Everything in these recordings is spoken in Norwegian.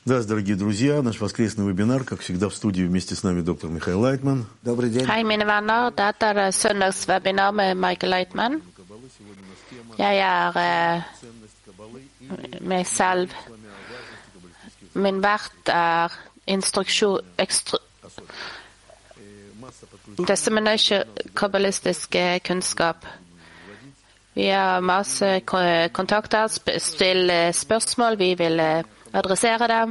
Здравствуйте, дорогие друзья. Наш воскресный вебинар, как всегда, в студии вместе с нами доктор Михаил Лайтман. Добрый день. Hei, mine venner. Dette søndagswebinar med Michael Leitman. Jeg meg selv. Min vert dissemination kabbalistisk kunnskap. Vi har masse kontakter, stille spørsmål, vi vil adressere dem.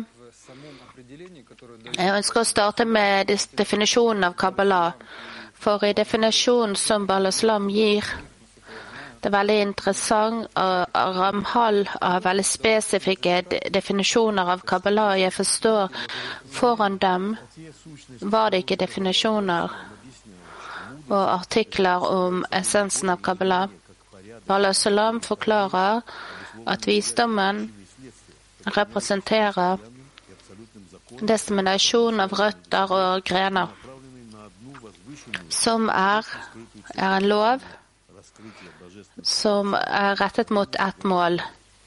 Jeg ønsker å starte med definisjonen av Kabbalah, for i definisjonen som Bal-Islam gir, det er veldig interessant, og Ramhal har veldig spesifikke definisjoner av Kabbalah. Jeg forstår foran dem var det ikke definisjoner og artikler om essensen av Kabbalah. Bal-Islam forklarer at visdommen representerer disseminasjon av røtter og grener, som er en lov som er rettet mot ett mål,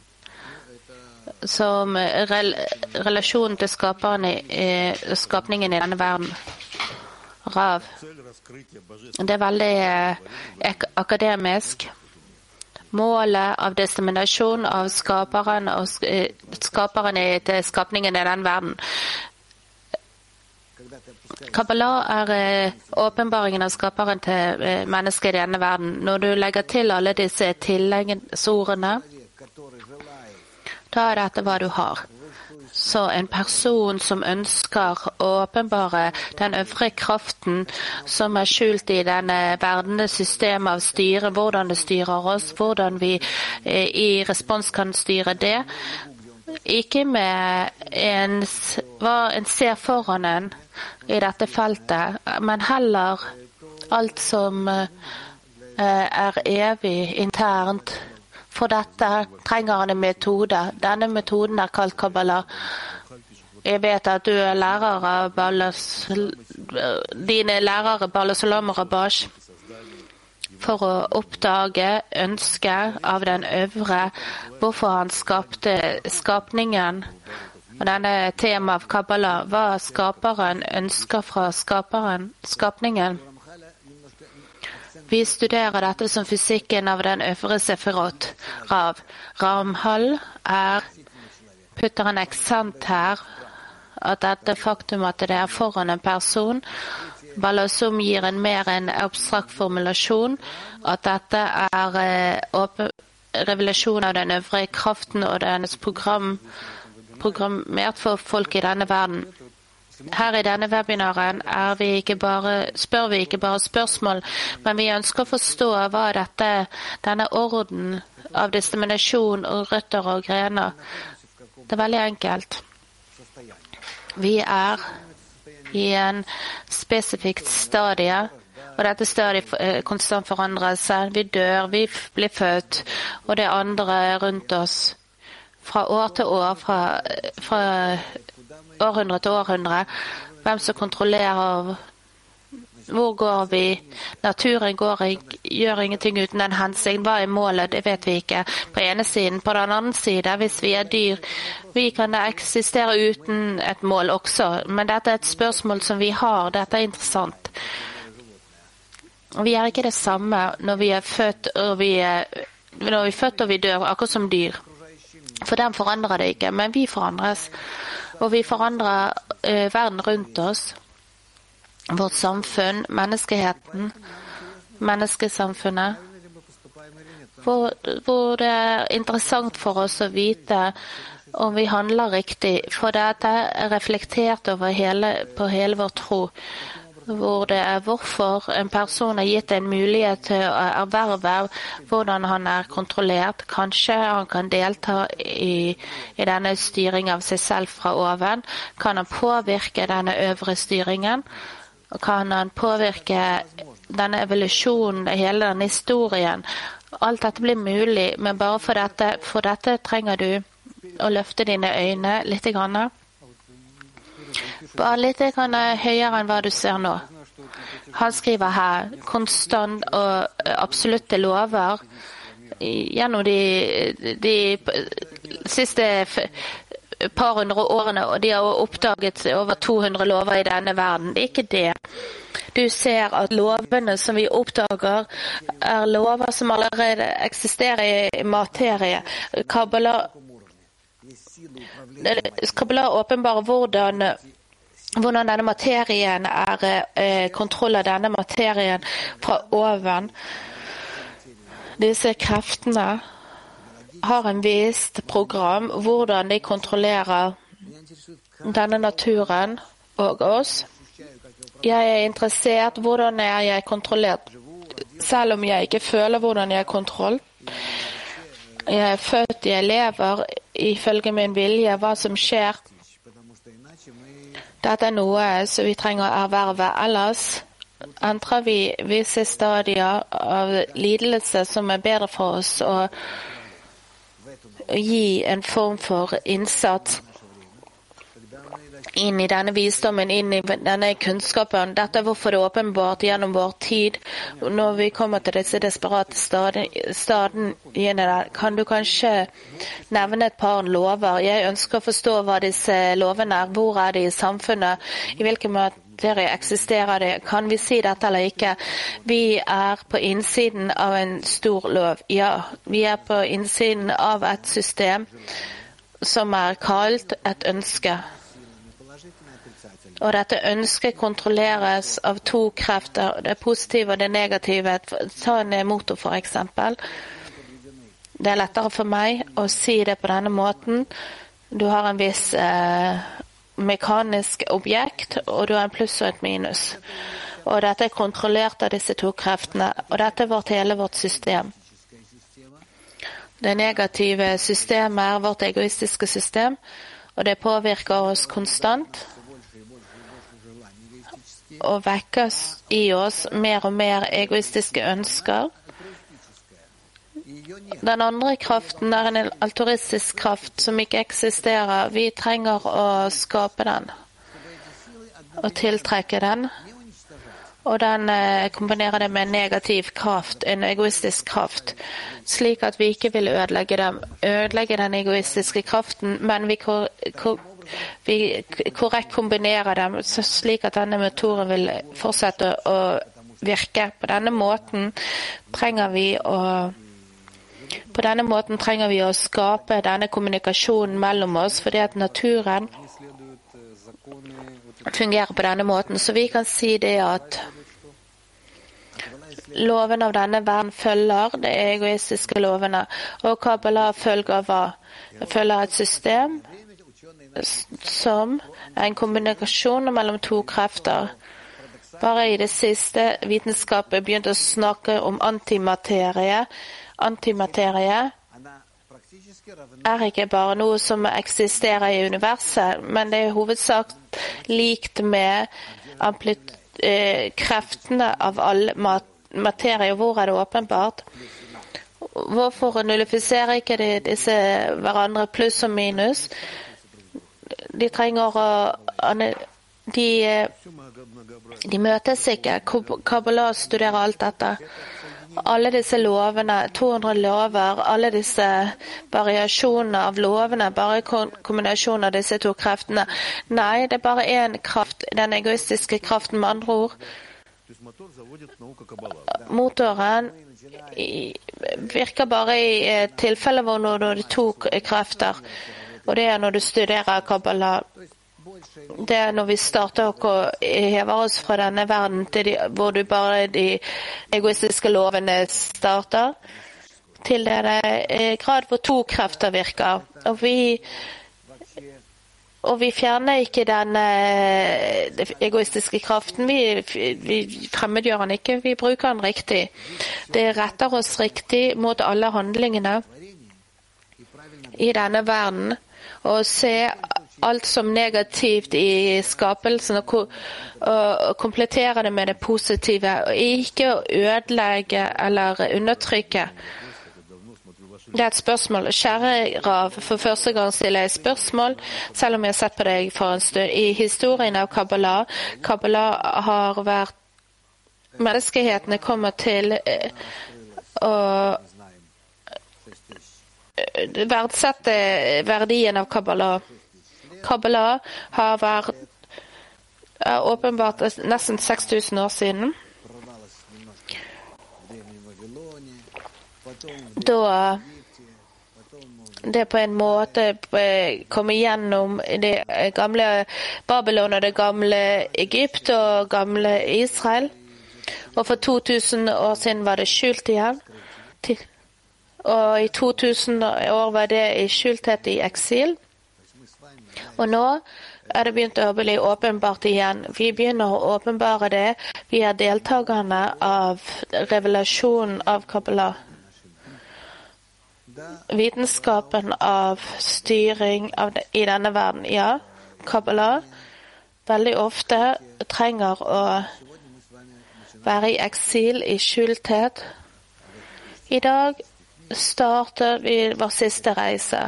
som relasjonen til skapningen i denne verden. Rav. Det er veldig akademisk. Målet av disseminasjon av skaperen til skapningen i den verden. Kabbalah er åpenbaringen av skaperen til mennesket i denne verden. Når du legger til alle disse tilleggsordene, da er dette hva du har. Så en person som ønsker å åpenbare den øvre kraften som er skjult i denne verdens system av styre, hvordan det styrer oss, hvordan vi i respons kan styre det, ikke med hva en ser foran en i dette feltet, men heller alt som er evig internt. For dette trenger han en metode. Denne metoden er kalt Kabbalah. Jeg vet at du er lærer av dine lærere Bal-Islam og Rabash for å oppdage ønsket av den øvre, hvorfor han skapte skapningen. Og denne tema av Kabbalah, hva skaperen ønsker fra skapningen. Vi studerer dette som fysikken av den øvre sefirot. Rav. Ramhal putter en eksent her, at dette faktum at det er foran en person, Bal-Islam gir en mer en abstrakt formulasjon, at dette er revelasjon av den øvre kraften og dennes programmert for folk i denne verden. Her i denne webinaren spør vi ikke bare spørsmål, men vi ønsker å forstå hva denne orden av disseminasjon og røtter og grener. Det er veldig enkelt. Vi er i en spesifikt stadie, og dette stadiet konstant forandrer seg. Vi dør, vi blir født, og det andre rundt oss. Fra år til år, fra århundre til århundre, hvem som kontrollerer, hvor går vi, naturen gjør ingenting uten en hensikt, hva er målet, det vet vi ikke, på ene siden. På den andre siden, hvis vi er dyr, vi kan eksistere uten et mål også, men dette er et spørsmål som vi har, dette er interessant. Vi er ikke det samme når vi er født og vi dør, akkurat som dyr. For dem forandrer det ikke, men vi forandres. Og vi forandrer verden rundt oss, vårt samfunn, menneskesamfunnet, hvor det er interessant for oss å vite om vi handler riktig, for dette er reflektert på hele vår tro, hvor det er hvorfor en person har gitt en mulighet til å erverve, hvordan han er kontrollert. Kanskje han kan delta i denne styringen av seg selv fra oven. Kan han påvirke denne øvre styringen? Kan han påvirke denne evolusjonen, hele denne historien? Alt dette blir mulig, men bare for dette trenger du å løfte dine øyne litt grann. Bare litt høyere enn hva du ser nå. Han skriver her konstant og absolutte lover gjennom de siste et par hundre årene, og de har oppdaget over 200 lover i denne verden. Det er ikke det. Du ser at lovene som vi oppdager, er lover som allerede eksisterer i materie. Kabbalah åpenbarer hvordan denne materien er kontroll av denne materien fra oven. Disse kreftene har en visst program hvordan de kontrollerer denne naturen og oss. Jeg er interessert hvordan er jeg kontrollert, selv om jeg ikke føler hvordan jeg er kontroll. Jeg er født, jeg lever ifølge min vilje, hva som skjer. Dette er noe som vi trenger å erverve, ellers entrer vi visse stadier av lidelse som er bedre for oss å gi en form for innsats inn i denne visdommen, inn i denne kunnskapen. Dette er hvorfor det er åpenbart gjennom vår tid. Når vi kommer til disse desperate stadiene der, kan du kanskje nevne et par lover. Jeg ønsker å forstå hva disse lovene er. Hvor er de i samfunnet? I hvilken materie eksisterer de? Kan vi si dette eller ikke? Vi er på innsiden av en stor lov. Ja, vi er på innsiden av et system som er kalt et ønske. Og dette ønsket kontrolleres av to krefter, det positive og det negative. Ta en motor for eksempel. Det er lettere for meg å si det på denne måten. Du har en viss mekanisk objekt, og du har en pluss og et minus. Og dette er kontrollert av disse to kreftene, og dette er hele vårt system. Det negative systemet er vårt egoistiske system, og det påvirker oss konstant, og vekker i oss mer og mer egoistiske ønsker. Den andre kraften er en altruistisk kraft som ikke eksisterer. Vi trenger å skape den og tiltrekke den. Og den kombinerer det med en negativ kraft, en egoistisk kraft, slik at vi ikke vil ødelegge den egoistiske kraften, men vi korrekt kombinerer dem slik at denne motoren vil fortsette å virke. På denne måten trenger vi å skape denne kommunikasjonen mellom oss, fordi at naturen fungerer på denne måten. Så vi kan si det at loven av denne verden følger de egoistiske lovene, og Kabbalah følger hva? Det følger et system som er en kombinasjon mellom to krefter. Bare i det siste vitenskapet begynte å snakke om antimaterie. Antimaterie er ikke bare noe som eksisterer i universet, men det er hovedsak likt med kreftene av all materie. Hvor er det åpenbart? Hvorfor nullifiserer ikke disse hverandre pluss og minus? De trenger de møtes ikke. Kabbalah studerer alt dette. Alle disse lovene, 200 lover, alle disse variasjonene av lovene, bare kombinasjon av disse to kreftene. Nei, det er bare én kraft, den egoistiske kraften, med andre ord. Motoren virker bare i tilfeller hvor det er to krefter. Og det er når du studerer Kabbalah. Det er når vi starter å heve oss fra denne verden til hvor du bare de egoistiske lovene starter, til det grad hvor to krefter virker. Og vi fjerner ikke den egoistiske kraften. Vi fremmedgjør den ikke, vi bruker den riktig. Det retter oss riktig mot alle handlingene i denne verden, og se alt som negativt i skapelsen og komplettere det med det positive, og ikke å ødelegge eller undertrykke. Det er et spørsmål. Kjære Rav, for første gang stiller jeg spørsmål, selv om jeg har sett på deg for en stund. I historien av Kabbalah har vært menneskehetene kommer til å verdsette verdien av Kabbalah. Kabbalah har vært åpenbart nesten 6000 år siden. Da det på en måte kom igjennom det gamle Babylon og det gamle Egypt og gamle Israel. Og for 2000 år siden var det skjult igjen. Og i 2000 år var det i skjulthet i eksil. Og nå er det begynt å bli åpenbart igjen. Vi begynner å åpenbare det. Vi er deltakerne av revelasjonen av Kabbalah. Vitenskapen av styring i denne verden. Ja, Kabbalah veldig ofte trenger å være i eksil, i skjulthet. I dag starter vi vår siste reise.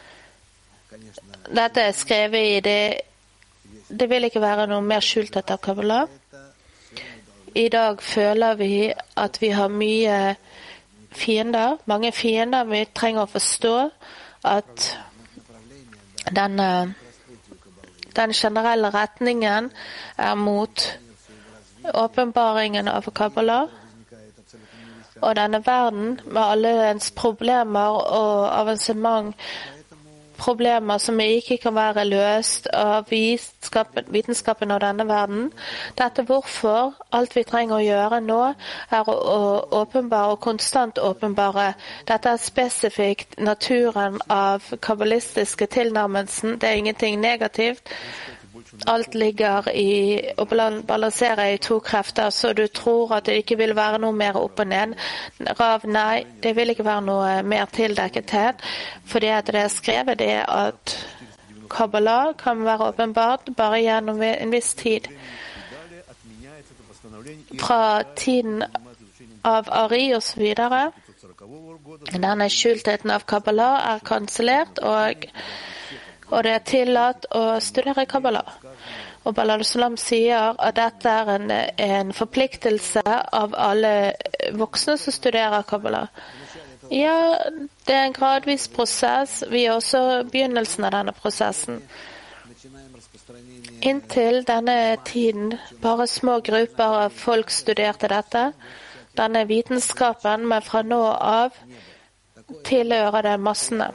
Dette er skrevet i det. Det vil ikke være noe mer skjulthet av Kabbalah. I dag føler vi at vi har mange fiender. Vi trenger å forstå at den generelle retningen er mot åpenbaringen av Kabbalah. Og denne verden med alle dens problemer og avansement, problemer som ikke kan være løst av vitenskapen av denne verden. Dette hvorfor alt vi trenger å gjøre nå er å åpenbare og konstant åpenbare. Dette er spesifikt naturen av kabbalistiske tilnærmelsen. Det er ingenting negativt. Alt ligger i å balansere i to krefter, så du tror at det ikke vil være noe mer opp og ned. Nei, det vil ikke være noe mer tildekkethet, fordi at det er skrevet det at Kabbalah kan være åpenbart bare gjennom en viss tid. Fra tiden av Ari og så videre, denne skjultheten av Kabbalah er kansellert, og det er tillatt å studere Kabbalah. Og Baal al-Salam sier at dette er en forpliktelse av alle voksne som studerer Kabbalah. Ja, det er en gradvis prosess. Vi er også begynnelsen av denne prosessen. Inntil denne tiden bare små grupper av folk studerte dette. Denne vitenskapen, men fra nå av tilhører det massene.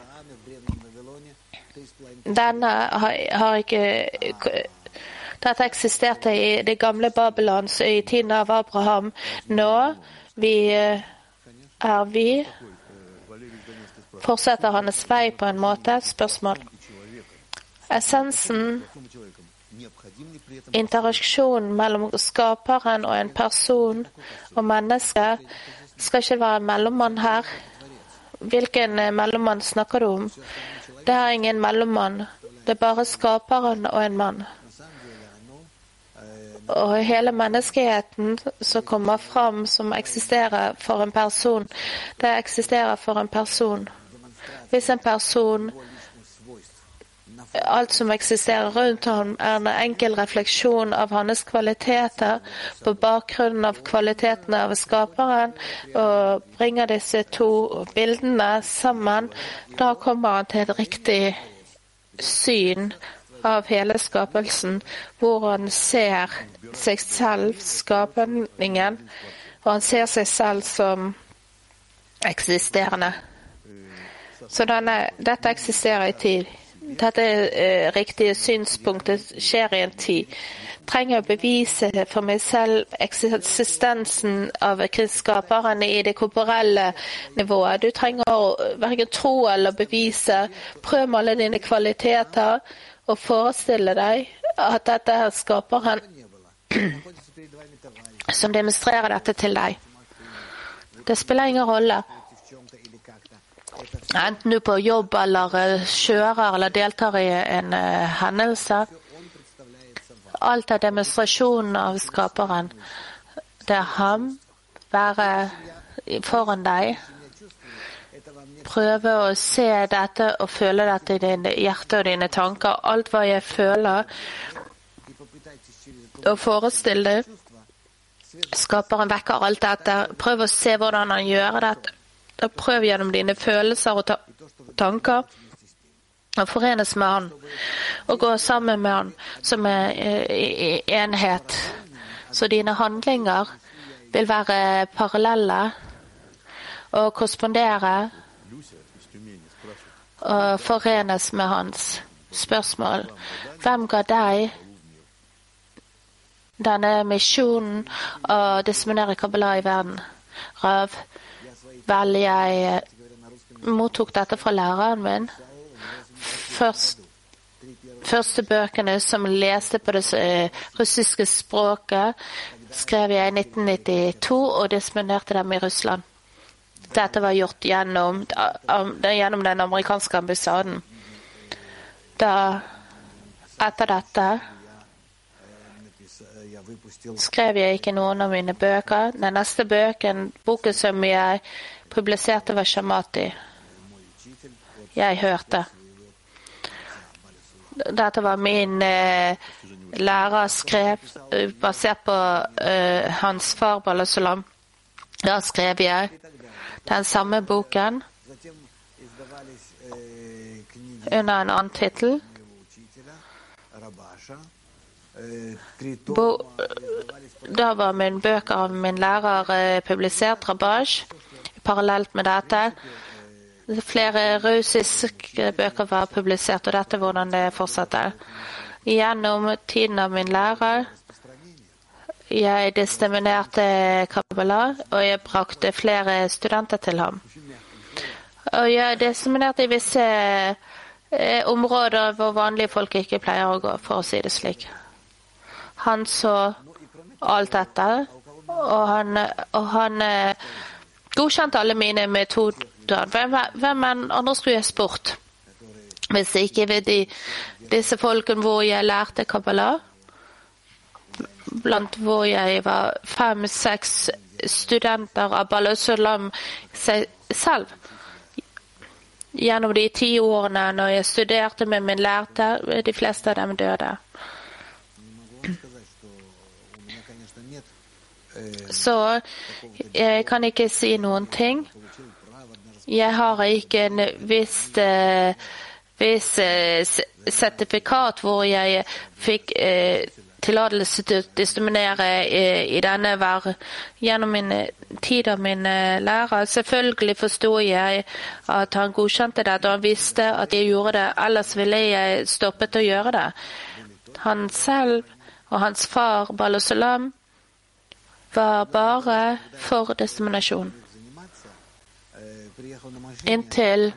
Dette eksisterte i det gamle Babylon i tiden av Abraham. Nå fortsetter hans vei på en måte. Spørsmål. Essensen, interaksjonen mellom skaperen og en person og menneske, skal ikke være mellommann her. Hvilken mellommann snakker du om? Det er ingen mellommann. Det er bare skaperen og en mann. Og hele menneskeheten som kommer fram, som eksisterer for en person, det eksisterer for en person. Hvis en person, alt som eksisterer rundt ham, er en enkel refleksjon av hans kvaliteter på bakgrunnen av kvalitetene av skaperen, og bringer disse to bildene sammen, da kommer han til et riktig syn av hele skapelsen, hvor han ser seg selv, skapningen, og han ser seg selv som eksisterende. Så dette eksisterer i tid. Dette riktige synspunktet skjer i en tid. Trenger å bevise for meg selv eksistensen av skaperen i det korporelle nivået. Du trenger å hverken tro eller bevise. Prøv med alle dine kvaliteter og forestille deg at dette er skaperen som demonstrerer dette til deg. Det spiller ingen rolle. Enten du er på jobb eller kjører eller deltar i en hendelse. Alt er demonstrasjonen av skaperen. Det er ham, være foran deg. Prøve å se dette og føle dette i dine hjerte og dine tanker. Alt hva jeg føler. Og forestill deg. Skaperen vekker alt dette. Prøv å se hvordan han gjør dette. Prøv gjennom dine følelser og tanker og forenes med han, og gå sammen med han som i enhet. Så dine handlinger vil være parallelle og korrespondere og forenes med hans spørsmål. Hvem ga deg denne misjonen å disseminere Kabbalah i verden? Rav, vel, jeg mottok dette fra læreren min. Første bøkene som leste på det russiske språket, skrev jeg i 1992 og disseminerte dem i Russland. Dette var gjort gjennom den amerikanske ambassaden. Etter dette skrev jeg ikke noen av mine bøker. Den neste boken som jeg publiserte var Shamati. Jeg hørte. Dette var min lærer skrev, basert på hans far, Baal Sulam. Da skrev jeg den samme boken under en annen titel. Da var min bøker av min lærer publisert, Rabash, parallelt med dette. Flere russiske bøker var publisert, og dette er hvordan det fortsetter. Gjennom tiden av min lærer, jeg disseminerte Kabbalah, og jeg brakte flere studenter til ham. Og jeg disseminerte i visse områder hvor vanlige folk ikke pleier å gå, for å si det slik. Han så alt dette, og han godkjente alle mine metoder. Hvem andre skulle jeg spurt? Hvis ikke ved disse folkene hvor jeg lærte Kabbalah, blant hvor jeg var 5-6 studenter av Baal Sulam selv. Gjennom de 10 årene når jeg studerte med min lærte, de fleste av dem døde. Så jeg kan ikke si noen ting. Jeg har ikke en viss sertifikat hvor jeg fikk tillatelse til å disseminere i denne gjennom min tid av min lærer. Selvfølgelig forstod jeg at han godkjente det, og han visste at jeg gjorde det, ellers ville jeg stoppet å gjøre det. Han selv og hans far, Baal Sulam, var bare for disseminasjon. Inntil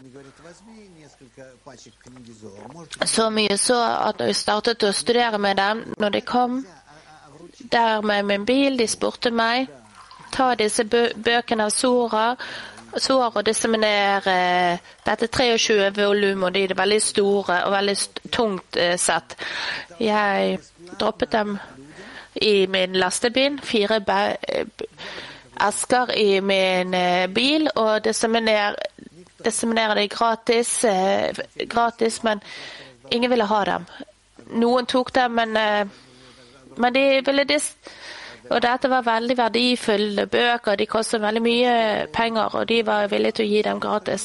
så mye så at jeg startet å studere med dem. Når de kom der med min bil, de spurte meg ta disse bøkene av Zohar og disseminere dette 23 volum, og de er veldig store og veldig tungt sett. Jeg droppet dem i min lastebil, 4 esker i min bil, og disseminere det gratis, men ingen ville ha dem. Noen tok dem, men de ville og dette var veldig verdifulle bøker, de kostet veldig mye penger, og de var villige til å gi dem gratis.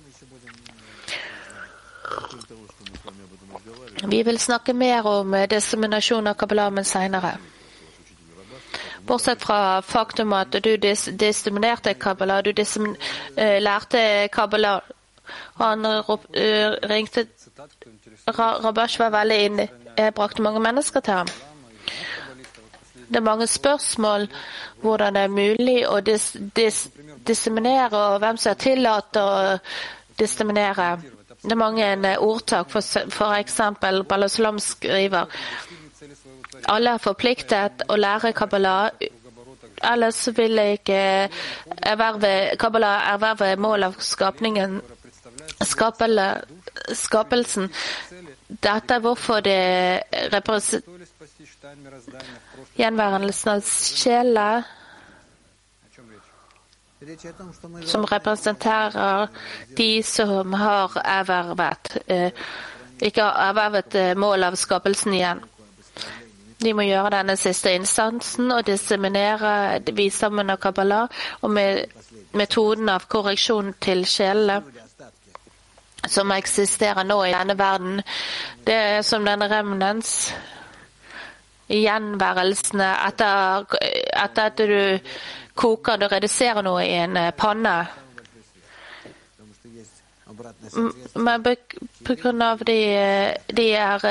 Vi vil snakke mer om disseminasjon av Kabbalah, men senere. Bortsett fra faktum at du disseminerte Kabbalah, du lærte Kabbalah. Han ringte Rabash var veldig inne. Jeg brakte mange mennesker til ham. Det er mange spørsmål hvordan det er mulig å disseminere, og hvem som er tillatt å disseminere. Det er mange ordtak, for eksempel Baal Sulam skriver alle er forpliktet å lære Kabbalah, ellers vil jeg ikke Kabbalah erverve mål av skapelsen. Dette er hvorfor det gjenværelsen av sjela som representerer de som har ervervet, ikke har ervervet mål av skapelsen igjen. De må gjøre denne siste instansen og disseminere visdommen av Kabbalah og med metoden av korreksjon til sjelene. som eksisterer nå i denne verden. Det er som den remnants gjenværelsene etter at du koker, du reduserer noe i en panne. Men på grunn av det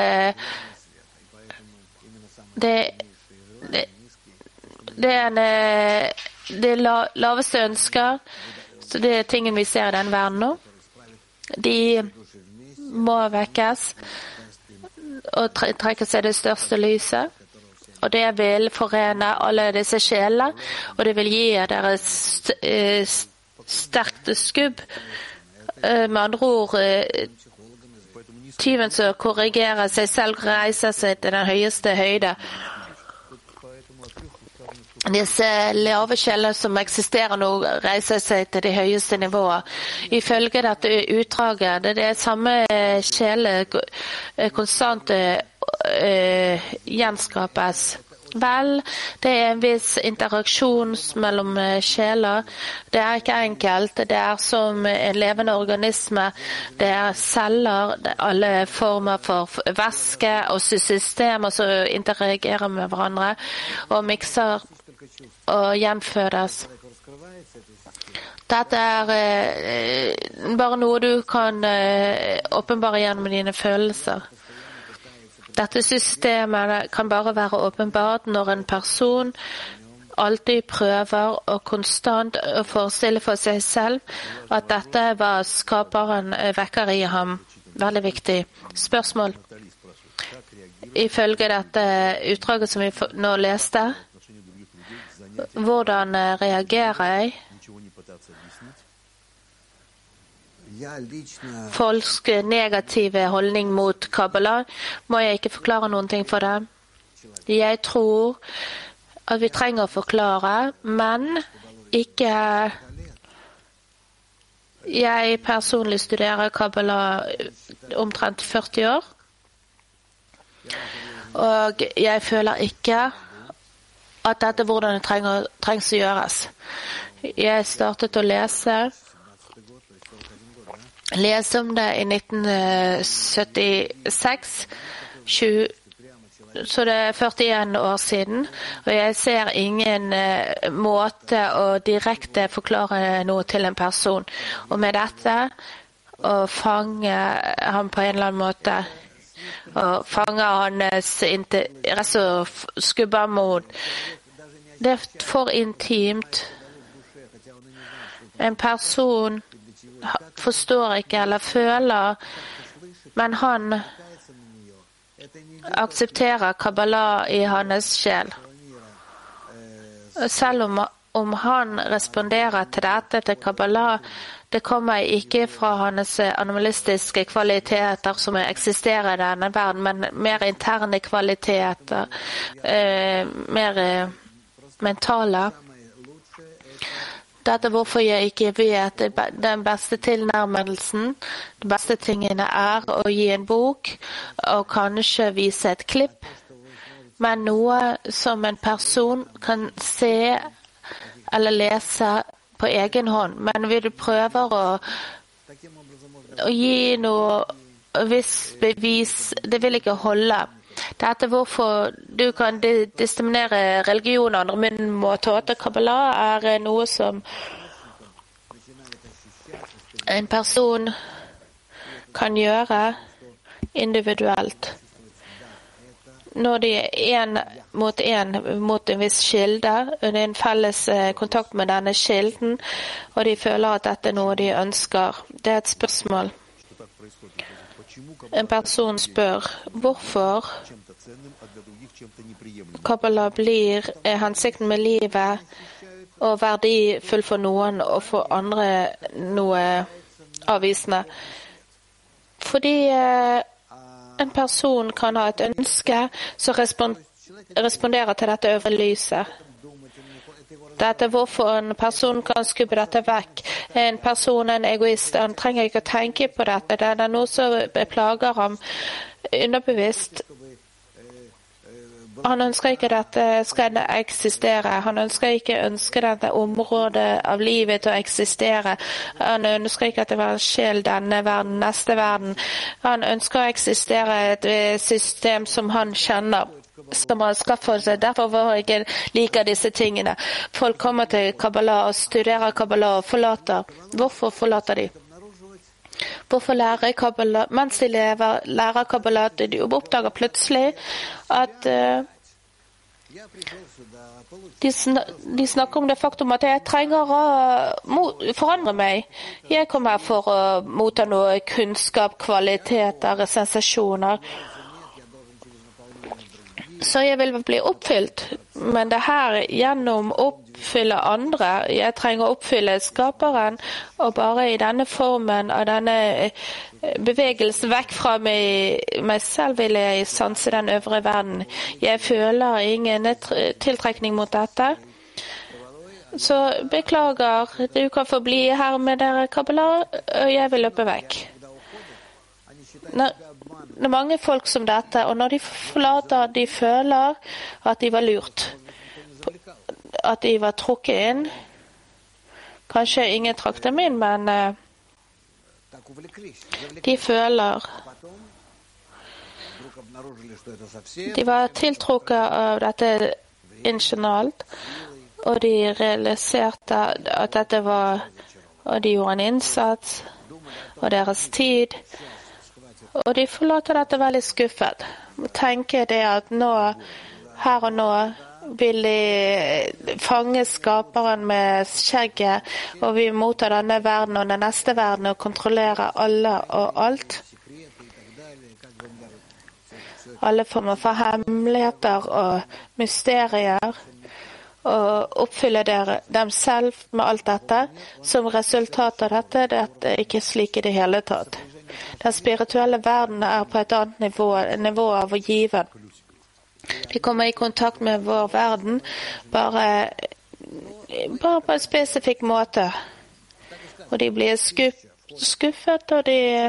laveste ønsker, så det er tingen vi ser i denne verden nå. De må vekkes og trekke seg det største lyset. Og det vil forene alle disse sjelene, og det vil gi deres sterkt skubb. Med andre ord, tyven som korrigerer seg selv, reiser seg til den høyeste høyde. Disse lave sjeler som eksisterer nå, reiser seg til de høyeste nivåer. Ifølge dette utdraget, det er samme sjeler konstant gjenskapes. Vel, det er en viss interaksjon mellom sjeler. Det er ikke enkelt. Det er som en levende organisme. Det er celler, det er alle former for væske og systemer som interagerer med hverandre og mikser og gjenfødes. Dette er bare noe du kan åpenbare gjennom dine følelser. Dette systemet kan bare være åpenbart når en person alltid prøver og konstant å forestille for seg selv at dette var skaperen vekker i ham. Veldig viktig. Spørsmål. Ifølge dette utdraget som vi nå leste, hvordan reagerer jeg? Folks negative holdning mot Kabbalah, må jeg ikke forklare noen ting for dem. Jeg tror at vi trenger å forklare, men ikke. Jeg personlig studerer Kabbalah omtrent 40 år, og jeg føler ikke at dette er hvordan det trengs å gjøres. Jeg startet å lese om det i 1976, så det er 41 år siden, og jeg ser ingen måte å direkte forklare noe til en person. Og med dette, å fange ham på en eller annen måte, og fange hans interesse og skubbe ham mot, det er for intimt. En person forstår ikke eller føler, men han aksepterer Kabbalah i hans sjel. Selv om han responderer til dette til Kabbalah, det kommer ikke fra hans animalistiske kvaliteter som eksisterer i denne verden, men mer interne kvaliteter, mer mentale. Dette er hvorfor jeg ikke vet den beste tilnærmelsen, de beste tingene er å gi en bok og kanskje vise et klipp, men noe som en person kan se eller lese på egen hånd. Men vil du prøve å gi noe visst bevis, det vil ikke holde. Dette er hvorfor du kan diskriminere religion og andre min måte. Kabbalah er noe som en person kan gjøre individuelt. Når de er en mot en viss kilde, og det er en felles kontakt med denne kilden, og de føler at dette er noe de ønsker. Det er et spørsmål. En person spør hvorfor Kabbalah blir hensikten med livet og verdifull for noen og for andre noe avvisende. Fordi en person kan ha et ønske som responderer til dette øvre lyset. Dette er hvorfor en person kan skubbe dette vekk. En person, en egoist, han trenger ikke å tenke på dette. Det er noe som plager ham underbevisst. Han ønsker ikke at dette skal eksistere. Han ønsker dette området av livet til å eksistere. Han ønsker ikke at det var sjel denne verden, neste verden. Han ønsker å eksistere et system som han kjenner, som han skaffer seg. Derfor var jeg ikke liker disse tingene. Folk kommer til Kabbalah og studerer Kabbalah og forlater. Hvorfor forlater de? Hvorfor lærer Kabbalah? Mens de lærer Kabbalah, de oppdager plutselig at de snakker om det faktum at jeg trenger å forandre meg. Jeg kommer for å motta noe kunnskap, kvaliteter, sensasjoner. Så jeg vil bli oppfylt, men det her gjennom oppfylle andre. Jeg trenger å oppfylle skaperen, og bare i denne formen av denne bevegelsen vekk fra meg selv vil jeg sanse den øvre verden. Jeg føler ingen tiltrekning mot dette. Så beklager, du kan få bli her med dere Kabbalah, og jeg vil løpe vekk. Det er mange folk som dette, og når de forlater, de føler at de var lurt. At de var trukket inn. Kanskje ingen trakk dem inn, men de føler de var tiltrukket av dette ingenialt, og de realiserte at dette var, og de gjorde en innsats, og deres tid, og de forlater dette veldig skuffet. Tenker det at nå, her og nå, vil de fange skaperen med skjegget, og vi mottar denne verden og den neste verden og kontrollere alle og alt. Alle former for hemmeligheter og mysterier, og oppfylle dem selv med alt dette. Som resultat av dette, det er ikke slik i det hele tatt. Den spirituelle verden er på et annet nivå av å give. De kommer i kontakt med vår verden bare på en spesifikk måte. Og de blir skuffet, og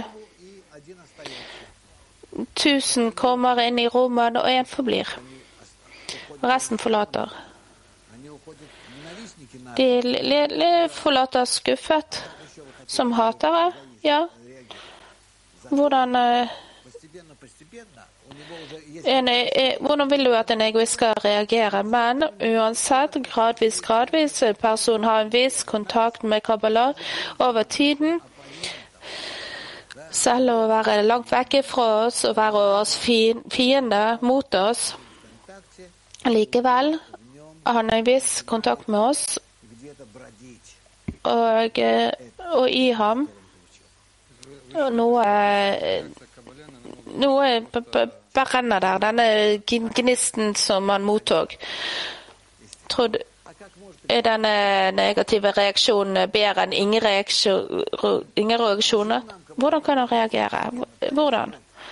1000 kommer inn i rommet, og en forblir. Resten forlater. De forlater skuffet, som hatere, ja. Hvordan vil du at en egoist skal reagere? Men uansett, gradvis, personen har en viss kontakt med Kabbalah over tiden. Selv å være langt vekke fra oss og være oss fiende mot oss. Likevel har han en viss kontakt med oss, og i ham noe brenner der, denne gnisten som han mottok. Er denne negative reaksjonen bedre enn ingen reaksjoner? Hvordan kan han reagere? Hvordan?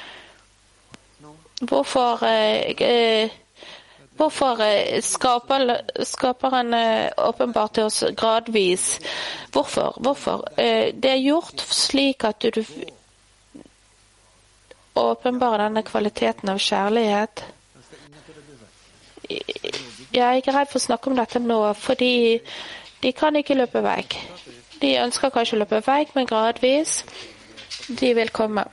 Hvorfor skaper han åpenbart til oss gradvis? Hvorfor? Det er gjort slik at du åpenbarer denne kvaliteten av kjærlighet. Jeg er ikke redd for å snakke om dette nå, fordi de kan ikke løpe vekk. De ønsker kanskje å løpe vekk, men gradvis de vil komme.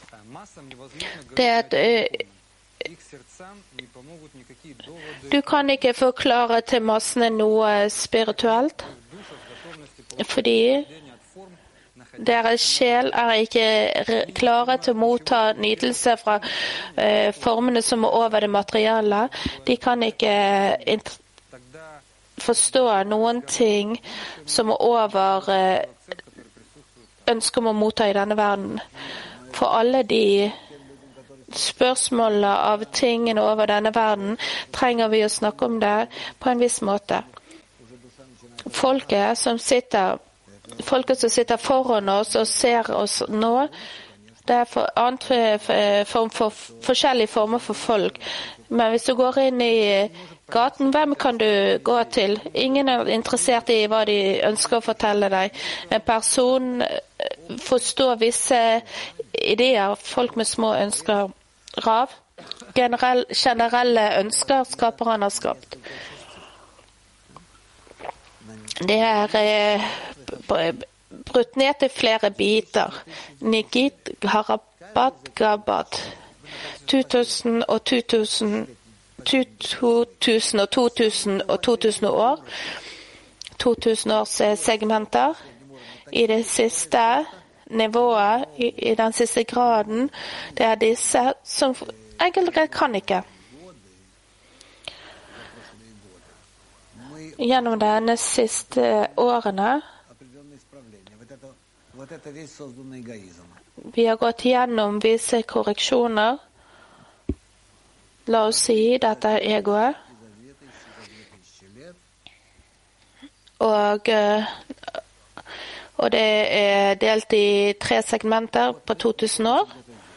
Du kan ikke forklare til massene noe spirituelt, fordi deres sjel er ikke klare til å motta nytelse fra formene som er over det materielle. De kan ikke forstå noen ting som er over ønsker om å motta i denne verden. For alle de spørsmålene av tingene over denne verden trenger vi å snakke om det på en viss måte. Folket som sitter foran oss og ser oss nå, det er forskjellige former for folk. Men hvis du går inn i gaten, hvem kan du gå til? Ingen er interessert i hva de ønsker å fortelle deg. En person forstår visse ideer, folk med små ønsker. Rav, generelle ønsker skaperen har skapt. Det brutt ned til flere biter. Nigit, Harabat, Gabat. 2000 og 2000 og 2000 år. 2000 års segmenter. I det siste nivået, i den siste graden, det disse som enkelt kan ikke. Gjennom denne siste årene vi har gått gjennom visse korreksjoner. La oss si dette er egoet. Og det er delt i 3 segmenter på 2000 år.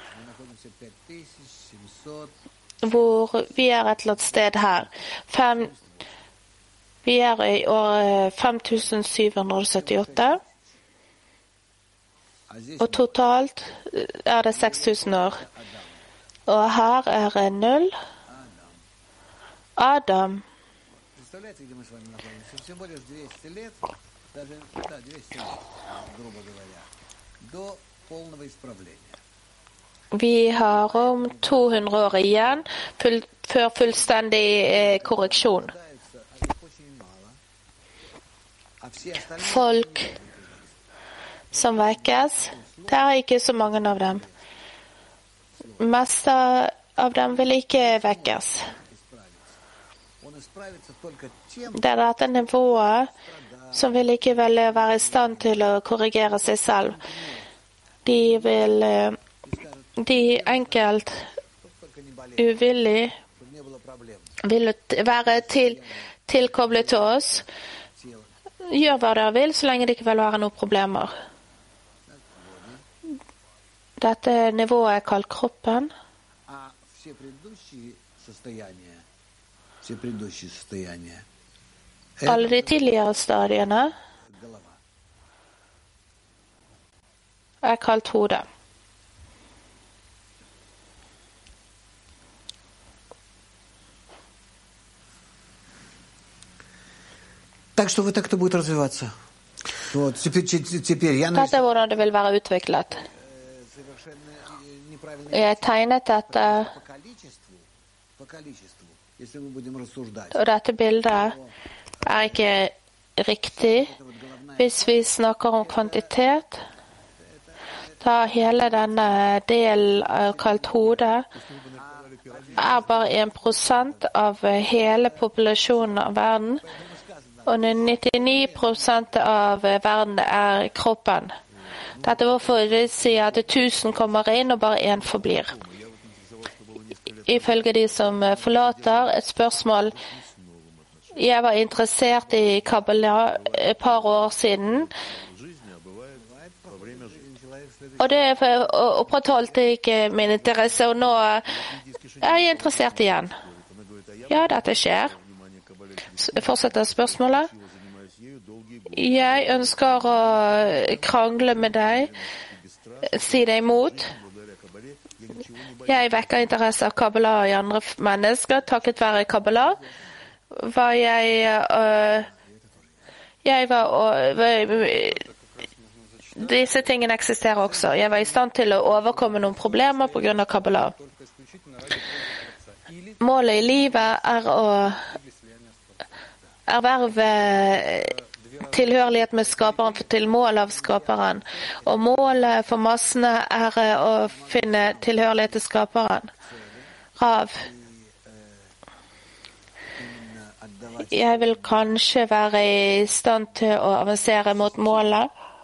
Hvor vi er et eller annet sted her. Vi er i år 5778. Og totalt er det 6000 år. Og her er 0. Adam. Vi har om 200 år igjen før fullstendig korreksjon. Folk som vekkes, det er ikke så mange av dem. Mest av dem vil ikke vekkes. Det er dette nivået som vil ikke være i stand til å korrigere seg selv. De enkelt uvillig vil være tilkoblet til oss. Gjør hva dere vil, så lenge det ikke vil være noen problemer. Dette nivået er kalt kroppen. Alle de tidligere stadiene er kalt hodet. Так что вот так это будет развиваться. Вот теперь я Dette er hvordan det vil være utviklet. Jeg tegnet dette, og dette bildet er ikke riktig. Hvis vi snakker om kvantitet, da hele denne delen kalt hode er bare 1% av hele populasjonen av verden, og 99% av verden er kroppen. Dette er hvorfor de sier at 1000 kommer inn og bare 1 forblir. Ifølge de som forlater et spørsmål. Jeg var interessert i Kabbalah et par år siden, og det opprettholdt ikke min interesse, og nå er jeg interessert igjen. Ja, dette skjer. Fortsetter spørsmålet. Jeg ønsker å krangle med deg, si deg imot. Jeg vekker interesse av Kabbalah i andre mennesker, takket være Kabbalah. Disse tingene eksisterer også. Jeg var i stand til å overkomme noen problemer på grunn av Kabbalah. Målet i livet er å erverve tilhørighet med skaperen til mål av skaperen. Og målet for massene er å finne tilhørighet til skaperen. Rav. Jeg vil kanskje være i stand til å avansere mot målet.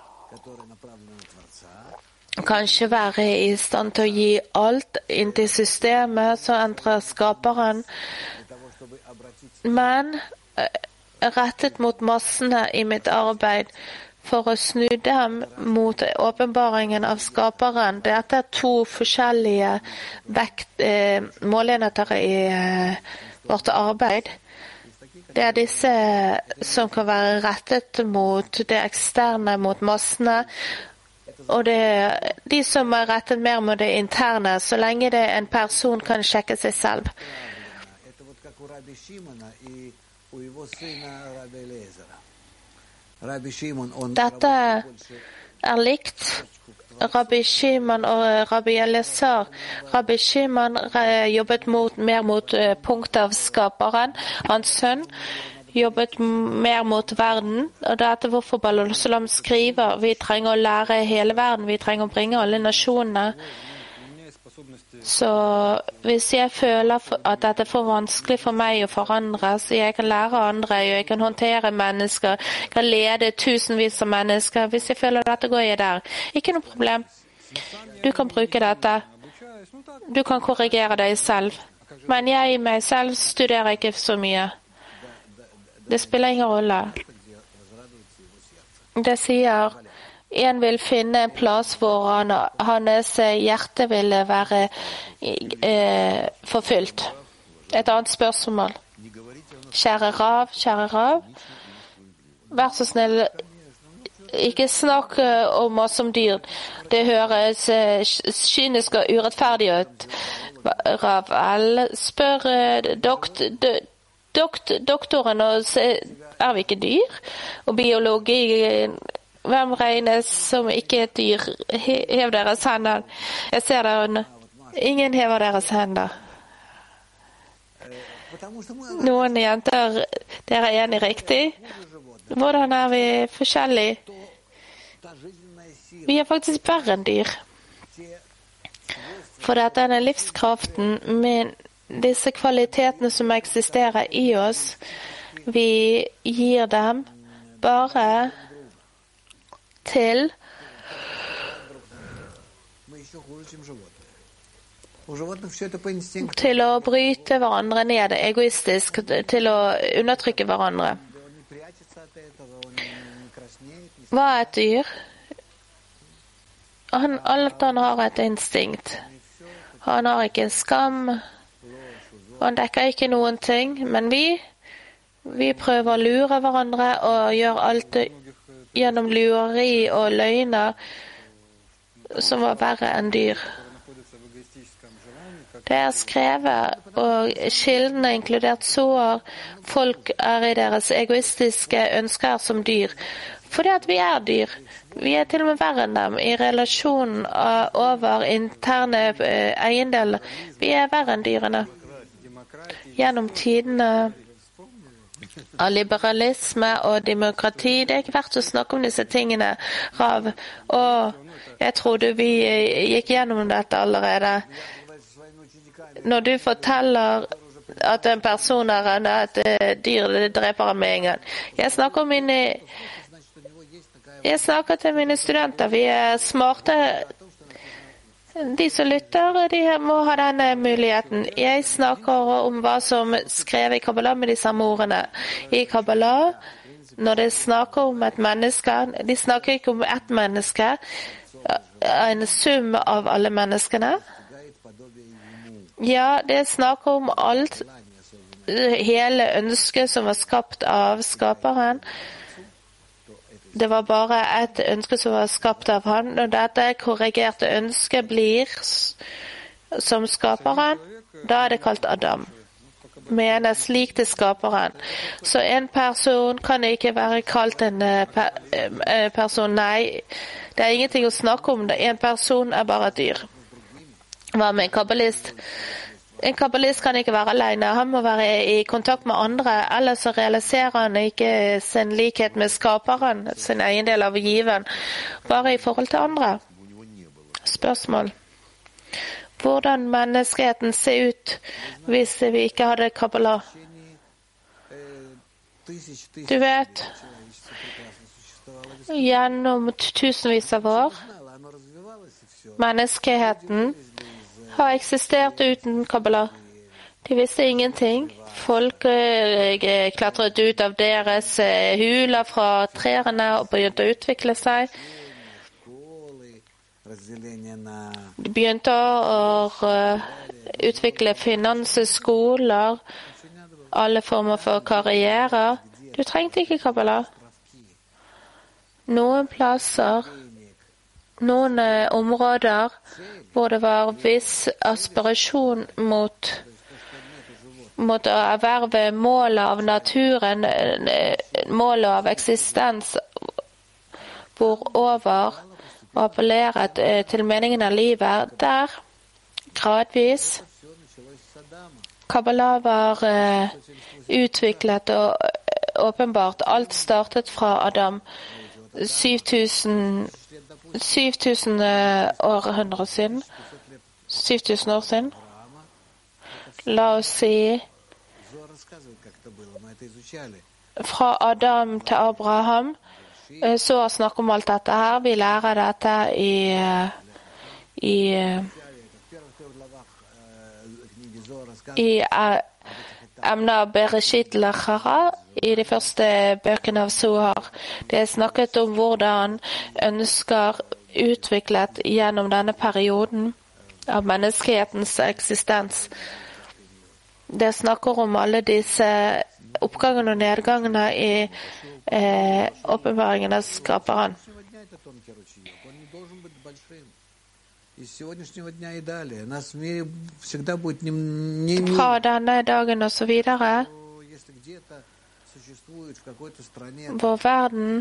Kanskje være i stand til å gi alt inn til systemet som endrer skaperen. Men rettet mot massene i mitt arbeid for å snu dem mot åpenbaringen av skaperen. Dette er 2 forskjellige målenheter i vårt arbeid. Det er disse som kan være rettet mot det eksterne, mot massene, Og det er de som er rettet mer mot det interne, så lenge det en person kan sjekke seg selv. Dette er likt Rabbi Shimon og Rabbi Eliezer. Rabbi Shimon jobbet mer mot punktet av skaperen. Hans sønn jobbet mer mot verden. Og det er hvorfor Baal Salam skriver vi trenger å lære hele verden. Vi trenger å bringe alle nasjonene. Så hvis jeg føler at dette er for vanskelig for meg å forandre, så jeg kan lære andre, jeg kan håndtere mennesker, jeg kan lede tusenvis av mennesker. Hvis jeg føler dette, går jeg der. Ikke noe problem. Du kan bruke dette. Du kan korrigere deg selv. Men jeg meg selv studerer ikke så mye. Det spiller ingen rolle. Det sier en vil finne en plass hvor hans hjerte vil være forfylt. Et annet spørsmål. Kjære Rav, vær så snill, ikke snakk om oss som dyr. Det høres kynisk og urettferdig ut. Rav, spør doktoren, er vi ikke dyr? Og biologi, hvem regnes som ikke et dyr? Hev deres hender. Jeg ser der ingen hever deres hender. Noen jenter, dere er enig riktig. Hvordan er vi forskjellige? Vi er faktisk verre enn dyr. For at denne livskraften med disse kvalitetene som eksisterer i oss, vi gir dem bare til å bryte hverandre ned, egoistisk, til å undertrykke hverandre. Hva er et dyr? Alt han har et instinkt. Han har ikke skam. Han dekker ikke noen ting. Men vi prøver å lure hverandre og gjør alt gjennom lureri og løgner som var verre enn dyr. Det er skrevet, og kildene inkludert sår, folk er i deres egoistiske ønsker som dyr. Fordi at vi er dyr. Vi er til og med verre enn dem i relasjonen over interne eiendeler. Vi er verre enn dyrene. Gjennom tidene av liberalisme og demokrati. Det er ikke verdt å snakke om disse tingene, Rav. Og jeg trodde vi gikk gjennom dette allerede. Når du forteller at en person er et dyr, det dreper han med en gang. Jeg snakker til mine studenter. Vi er smarte. De som lytter, de må ha denne muligheten. Jeg snakker om hva som skrevet i Kabbalah med de samme ordene. I Kabbalah, når de snakker om et menneske, de snakker ikke om ett menneske, en sum av alle menneskene. Ja, det snakker om alt, hele ønsket som var skapt av skaperen. Det var bare et ønske som var skapt av han, og dette korrigerte ønsket blir som skaperen, da er det kalt Adam. Menes lik til skaperen. Så en person kan ikke være kalt en person. Nei, det er ingenting å snakke om. En person er bare et dyr. Hva med en kabbalist? En kabbalist kan ikke være alene. Han må være i kontakt med andre, ellers så realiserer han ikke sin likhet med skaperen, sin egen del av given, bare i forhold til andre. Spørsmål. Hvordan menneskeheten ser ut hvis vi ikke hadde Kabbalah? Du vet, gjennom tusenvis av år, menneskeheten har eksistert uten Kabbalah. De visste ingenting. Folk klatret ut av deres huler fra trærne og begynte å utvikle seg. De begynte å utvikle finansskoler, alle former for karrierer. Du trengte ikke Kabbalah. Noen plasser noen områder hvor det var viss aspirasjon mot å erverve målet av naturen, målet av eksistens, borover og appelleret til meningen av livet. Der, gradvis, Kabbalah var utviklet og åpenbart. Alt startet fra Adam 7000 århundrer siden. 7000 år siden. La oss si fra Adam til Abraham. Så snakk om alt dette her. Vi lærer dette i emnet Bereshit Lachara, i de første bøkene av Zohar. Det er snakket om hvordan ønsker utviklet gjennom denne perioden av menneskehetens eksistens. Det snakker om alle disse oppgangene og nedgangene i åpenbaringen av skaperen. Fra denne dagen og så videre, hvor verden,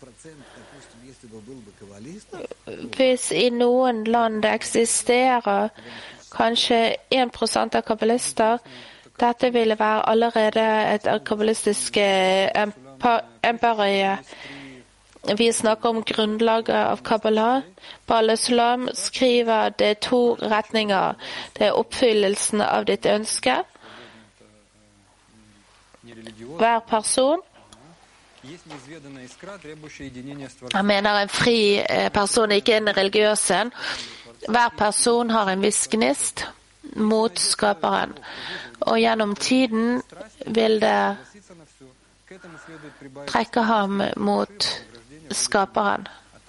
hvis i noen land det eksisterer kanskje 1% av kabbalister, dette ville være allerede et kabbalistisk empire. Vi snakker om grunnlaget av Kabbalah. Bal-Islam skriver det er 2 retninger. Det er oppfyllelsen av ditt ønske. Hver person. Jeg mener en fri person, ikke en religiøs en. Hver person har en viss gnist mot skaperen. Og gjennom tiden vil det trekke ham mot skaperen.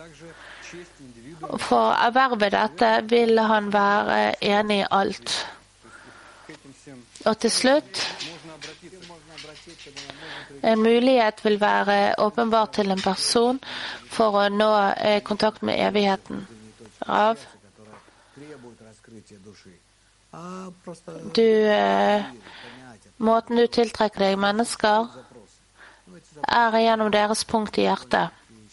For å erverve dette vil han være enig i alt. Og til slutt, en mulighet vil være åpenbart til en person for å nå kontakt med evigheten. Rav, måten du tiltrekker deg mennesker, er gjennom deres punkt i hjertet.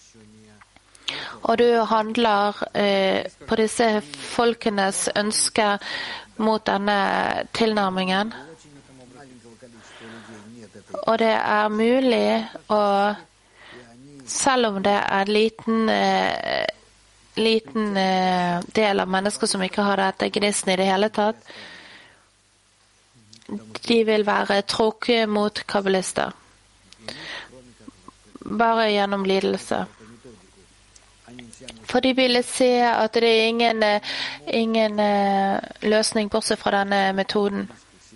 Og du handler på disse folkenes ønsker mot denne tilnærmingen. Og det er mulig å, selv om det er liten del av mennesker som ikke har dette gnisten i det hele tatt, de vil være trukket mot kabbalister. Bare gjennom lidelse. For de ville se at det er ingen løsning bortsett fra denne metoden.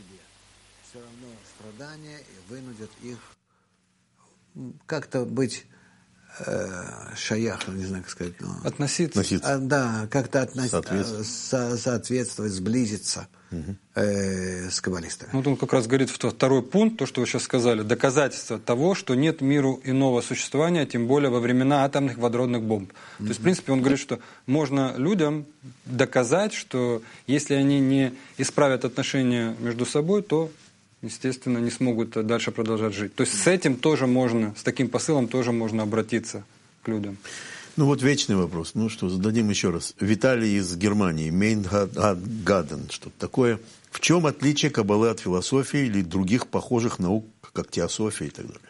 Как-то быть шаях, не знаю, как сказать. Относиться. Да, как-то соответствовать, сблизиться с каббалистами. Вот он как раз говорит, второй пункт, то, что вы сейчас сказали, доказательство того, что нет миру иного существования, тем более во времена атомных водородных бомб. То есть, в принципе, он говорит, что можно людям доказать, что если они не исправят отношения между собой, то, естественно, не смогут дальше продолжать жить. То есть с этим тоже можно, с таким посылом тоже можно обратиться к людям. Ну вот вечный вопрос. Ну что, зададим еще раз. Виталий из Германии, Мейнгаден, что-то такое. В чем отличие Каббалы от философии или других похожих наук, как теософия и так далее?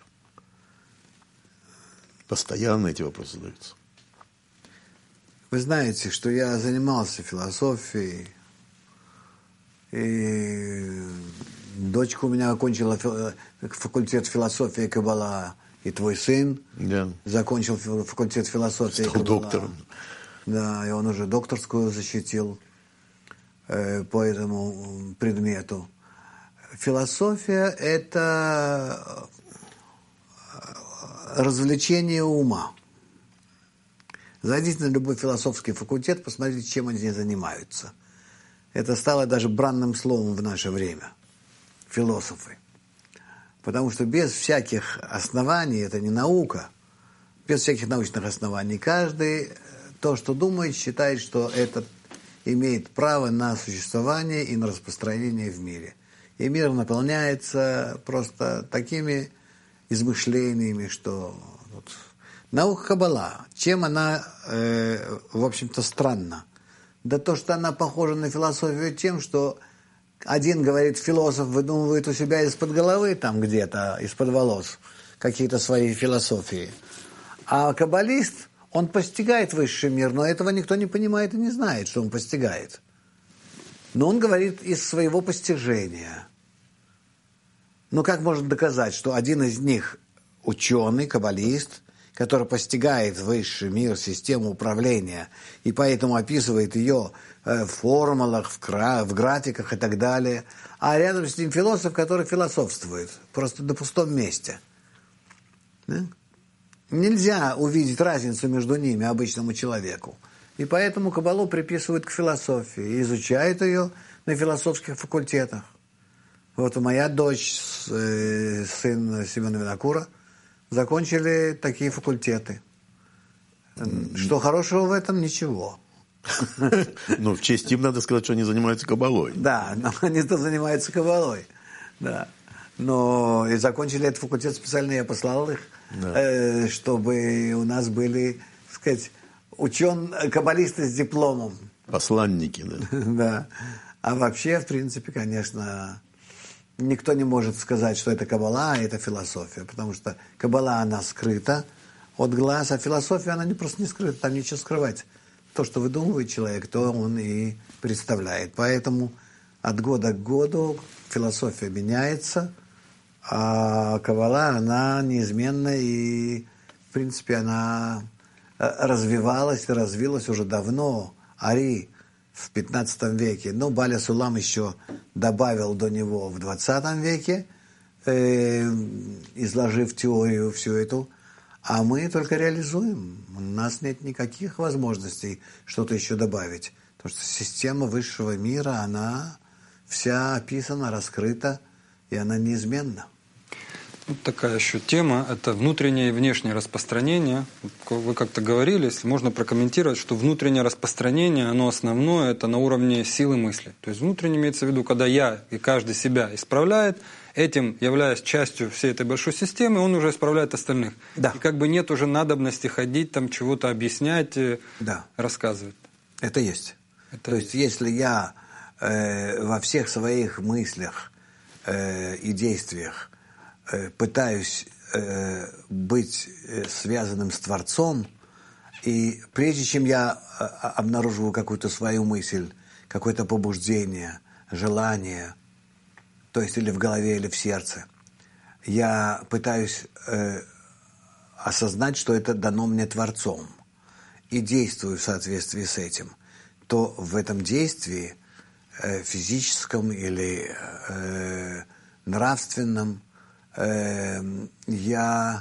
Постоянно эти вопросы задаются. Вы знаете, что я занимался философией, и дочка у меня окончила факультет философии и Каббала, и твой сын закончил факультет философии и Каббала. Стал доктором. Да, и он уже докторскую защитил по этому предмету. Философия – это развлечение ума. Зайдите на любой философский факультет, посмотрите, чем они занимаются. Это стало даже бранным словом в наше время. Философы. Потому что без всяких оснований, это не наука, без всяких научных оснований, каждый То, что думает, считает, что это имеет право на существование и на распространение в мире. И мир наполняется просто такими измышлениями, что... Наука Каббала, чем она, в общем-то, странна? Да то, что она похожа на философию тем, что один, говорит, философ выдумывает у себя из-под головы, там где-то, из-под волос, какие-то свои философии. А каббалист, он постигает высший мир, но этого никто не понимает и не знает, что он постигает. Но он говорит из своего постижения. Но как можно доказать, что один из них ученый, каббалист, который постигает высший мир, систему управления, и поэтому описывает ее в формулах, в графиках и так далее, а рядом с ним философ, который философствует, просто на пустом месте. Да? Нельзя увидеть разницу между ними обычному человеку. И поэтому Каббалу приписывают к философии, и изучают ее на философских факультетах. Вот моя дочь, сын Семена Винокура, закончили такие факультеты. Что хорошего в этом? Ничего. Ну, в честь им надо сказать, что они занимаются каббалой. Да, они-то занимаются каббалой. Да. Но и закончили этот факультет специально, я послал их, да, чтобы у нас были, так сказать, каббалисты с дипломом. Посланники, да. Да. А вообще, в принципе, конечно... Никто не может сказать, что это каббала, а это философия, потому что каббала, она скрыта от глаз, а философия, она просто не скрыта, там нечего скрывать. То, что выдумывает человек, то он и представляет. Поэтому от года к году философия меняется, а каббала, она неизменна, и, в принципе, она развивалась и развилась уже давно. Ари в 15 веке, но Баля Сулам еще добавил до него в 20 веке, изложив теорию всю эту, а мы только реализуем. У нас нет никаких возможностей что-то еще добавить. Потому что система высшего мира, она вся описана, раскрыта, и она неизменна. Вот такая еще тема – это внутреннее и внешнее распространение. Вы как-то говорили, если можно прокомментировать, что внутреннее распространение, оно основное, это на уровне силы мысли. То есть внутреннее имеется в виду, когда я и каждый себя исправляет, этим, являясь частью всей этой большой системы, он уже исправляет остальных. Да. И как бы нет уже надобности ходить, там чего-то объяснять, да, рассказывать. Это есть. То есть если я во всех своих мыслях и действиях пытаюсь быть связанным с Творцом, и прежде чем я обнаруживаю какую-то свою мысль, какое-то побуждение, желание, то есть или в голове, или в сердце, я пытаюсь осознать, что это дано мне Творцом, и действую в соответствии с этим, то в этом действии, физическом или нравственном, я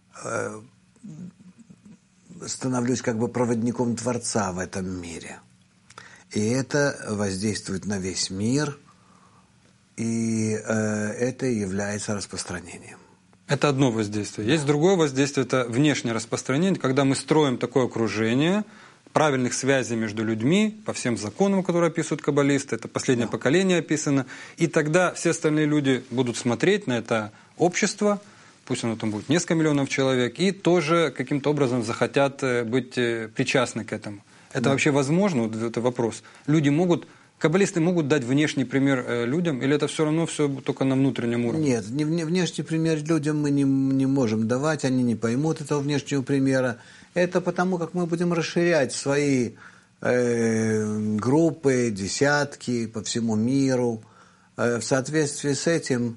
становлюсь как бы проводником Творца в этом мире. И это воздействует на весь мир, и это является распространением. Это одно воздействие. Есть другое воздействие, это внешнее распространение, когда мы строим такое окружение правильных связей между людьми по всем законам, которые описывают каббалисты, это последнее поколение описано, и тогда все остальные люди будут смотреть на это общество, пусть оно там будет несколько миллионов человек, и тоже каким-то образом захотят быть причастны к этому. Это вообще возможно? Вот это вопрос. Каббалисты могут дать внешний пример людям, или это все равно все только на внутреннем уровне? Нет, внешний пример людям мы не можем давать, они не поймут этого внешнего примера. Это потому, как мы будем расширять свои группы, десятки по всему миру. В соответствии с этим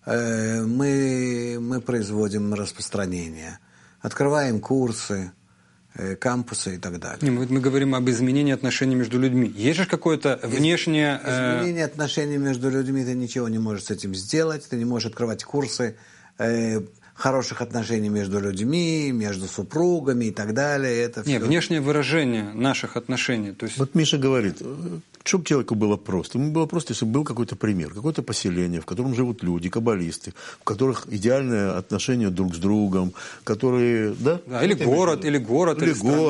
мы производим распространение. Открываем курсы, кампусы и так далее. Мы говорим об изменении отношений между людьми. Есть же какое-то внешнее... Изменение отношений между людьми, ты ничего не можешь с этим сделать, ты не можешь открывать курсы хороших отношений между людьми, между супругами и так далее. Это все. Внешнее выражение наших отношений. То есть... Вот Миша говорит, чтобы человеку было просто. Ему было просто, если был какой-то пример, какое-то поселение, в котором живут люди, каббалисты, в которых идеальное отношение друг с другом, которые... Да, или город, или страна.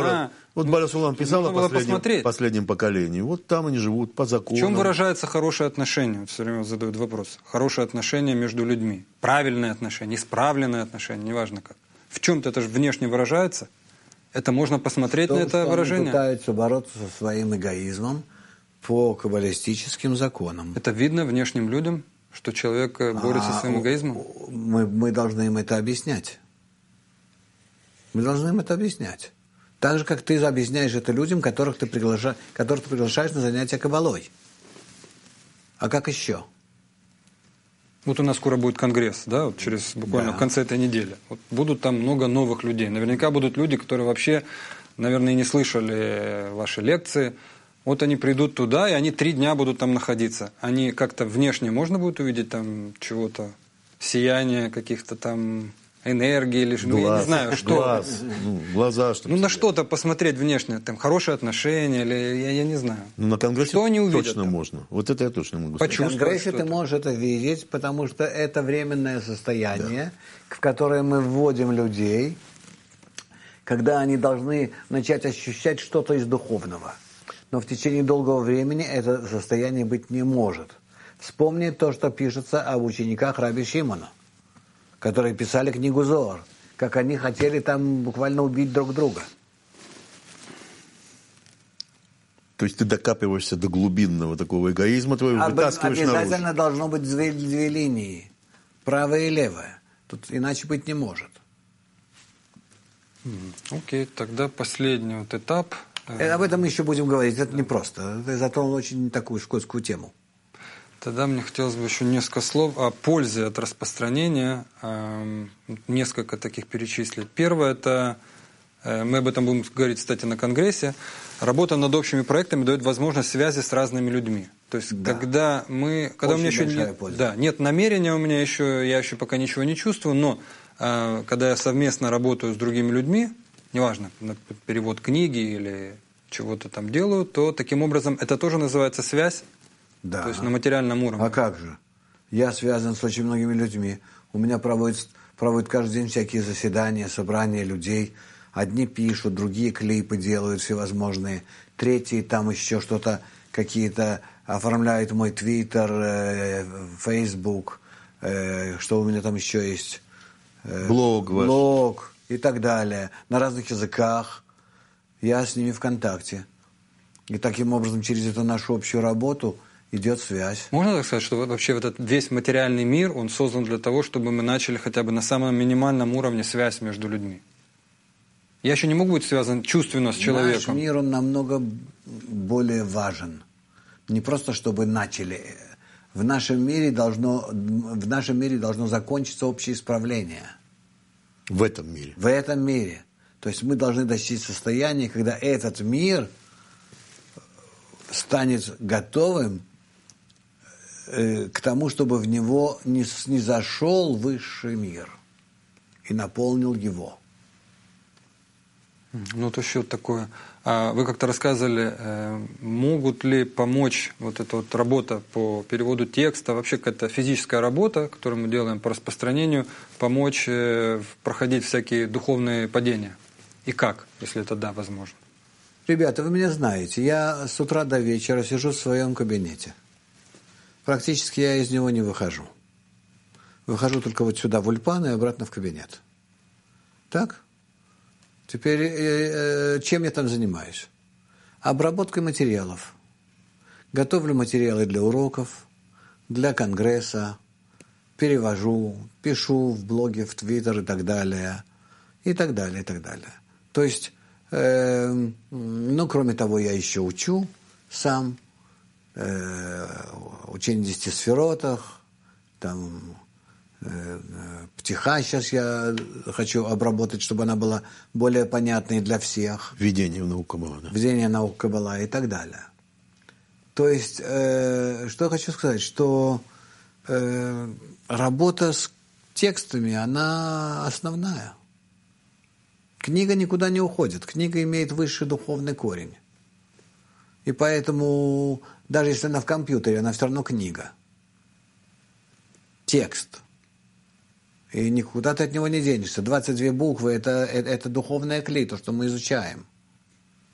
Вот Баля Сулам писал Нужно было о последнем поколении. Вот там они живут по закону. В чем выражается хорошее отношение? Вот все время задают вопрос. Хорошее отношение между людьми. Правильное отношение, исправленное отношение, неважно как. В чем-то это же внешне выражается. Это можно посмотреть на это выражение. Они пытаются бороться со своим эгоизмом по каббалистическим законам. Это видно внешним людям, что человек борется со своим эгоизмом? Мы должны им это объяснять. Мы должны им это объяснять. Так же, как ты объясняешь это людям, которых ты приглашаешь на занятия каббалой. А как еще? Вот у нас скоро будет конгресс, да, вот через буквально в конце этой недели. Вот будут там много новых людей. Наверняка будут люди, которые вообще, наверное, и не слышали ваши лекции. Вот они придут туда, и они 3 дня будут там находиться. Они как-то внешне можно будет увидеть там чего-то, сияние каких-то там энергии или глаз, я не знаю, что. Глаз, глаза, что-то. На что-то посмотреть внешне, там хорошие отношения, или я не знаю. На конгрессе что они увидят точно там? Можно. Вот это я точно могу сказать. На конгрессе ты можешь это видеть, потому что это временное состояние, в которое мы вводим людей, когда они должны начать ощущать что-то из духовного. Но в течение долгого времени это состояние быть не может. Вспомни то, что пишется об учениках Раби Шимона, которые писали книгу Зоар, как они хотели там буквально убить друг друга. То есть ты докапываешься до глубинного такого эгоизма твоего, вытаскиваешь наружу. Обязательно должно быть две линии, правая и левая. Тут иначе быть не может. Окей, тогда последний вот этап. Об этом мы еще будем говорить, это непросто. Ты затронул очень такую скользкую тему. Тогда мне хотелось бы еще несколько слов о пользе от распространения. Несколько таких перечислить. Первое, это, мы об этом будем говорить, кстати, на конгрессе. Работа над общими проектами дает возможность связи с разными людьми. То есть, когда у меня еще нет намерения, я еще пока ничего не чувствую, но когда я совместно работаю с другими людьми, неважно, перевод книги или чего-то там делаю, то таким образом это тоже называется связь. Да. То есть на материальном уровне. А как же? Я связан с очень многими людьми. У меня проводят каждый день всякие заседания, собрания людей. Одни пишут, другие клипы делают всевозможные. Третьи там еще что-то, какие-то оформляют мой Твиттер, Фейсбук, что у меня там еще есть? Блог и так далее. На разных языках. Я с ними в контакте. И таким образом через эту нашу общую работу идет связь. Можно так сказать, что вообще этот весь материальный мир, он создан для того, чтобы мы начали хотя бы на самом минимальном уровне связь между людьми? Я еще не могу быть связан чувственно с человеком. Наш мир, он намного более важен. Не просто, чтобы начали. В нашем мире должно закончиться общее исправление. В этом мире. В этом мире. То есть мы должны достичь состояния, когда этот мир станет готовым к тому, чтобы в него не зашел высший мир и наполнил его. Ну, вот еще такое. Вы как-то рассказывали, могут ли помочь вот эта вот работа по переводу текста, вообще какая-то физическая работа, которую мы делаем по распространению, помочь проходить всякие духовные падения? И как, если это да, возможно? Ребята, вы меня знаете, я с утра до вечера сижу в своем кабинете. Практически я из него не выхожу. Выхожу только вот сюда, в Ульпан, и обратно в кабинет. Так? Теперь чем я там занимаюсь? Обработкой материалов. Готовлю материалы для уроков, для конгресса, перевожу, пишу в блоге, в Твиттер и так далее. И так далее, и так далее. То есть, кроме того, я еще учу сам, учение 10 сферотах, там, птиха сейчас я хочу обработать, чтобы она была более понятной для всех. Введение в науку Каббала. Да. Введение в науку Каббала и так далее. То есть, что я хочу сказать, что работа с текстами, она основная. Книга никуда не уходит. Книга имеет высший духовный корень. И поэтому, даже если она в компьютере, она все равно книга. Текст. И никуда ты от него не денешься. 22 буквы – это духовная клей, то, что мы изучаем.